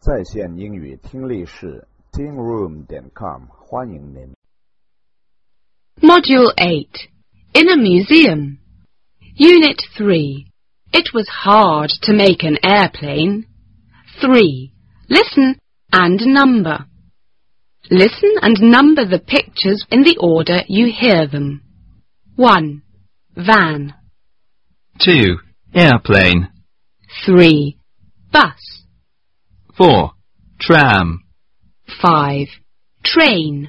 在线英语听力室 tingroom.com 欢迎您。 Module 8 In a Museum Unit 3 It was hard to make an airplane. 3. Listen and number. Listen and number the pictures in the order you hear them. 1. Van. 2. Airplane. 3. Bus. 4. Tram. 5. Train.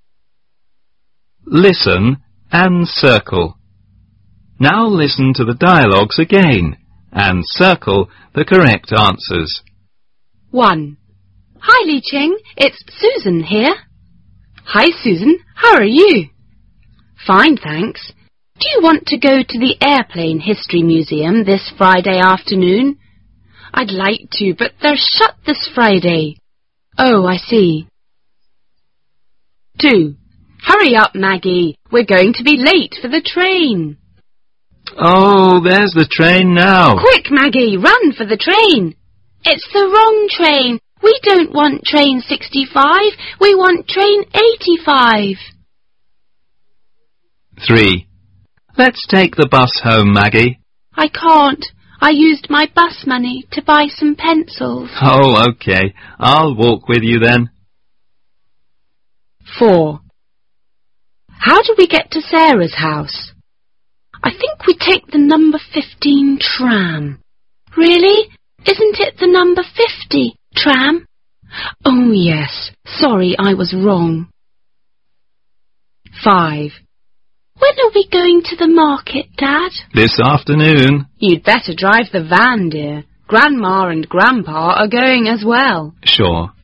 Listen and circle. Now listen to the dialogues again and circle the correct answers. 1. Hi, Li Qing. It's Susan here. Hi, Susan. How are you? Fine, thanks. Do you want to go to the Airplane History Museum this Friday afternoon? I'd like to, but they're shut this Friday. Oh, I see. 2. Hurry up, Maggie. We're going to be late for the train. Oh, there's the train now. Quick, Maggie, run for the train. It's the wrong train. We don't want train 65. We want train 85. 3. Let's take the bus home, Maggie. I can't. I used my bus money to buy some pencils. Oh, okay. I'll walk with you then. 4. How do we get to Sarah's house? I think we take the number 15 tram. Really? Isn't it the number 50 tram? Oh, yes. Sorry, I was wrong. 5. When are we going to the market, Dad? This afternoon. You'd better drive the van, dear. Grandma and Grandpa are going as well. Sure.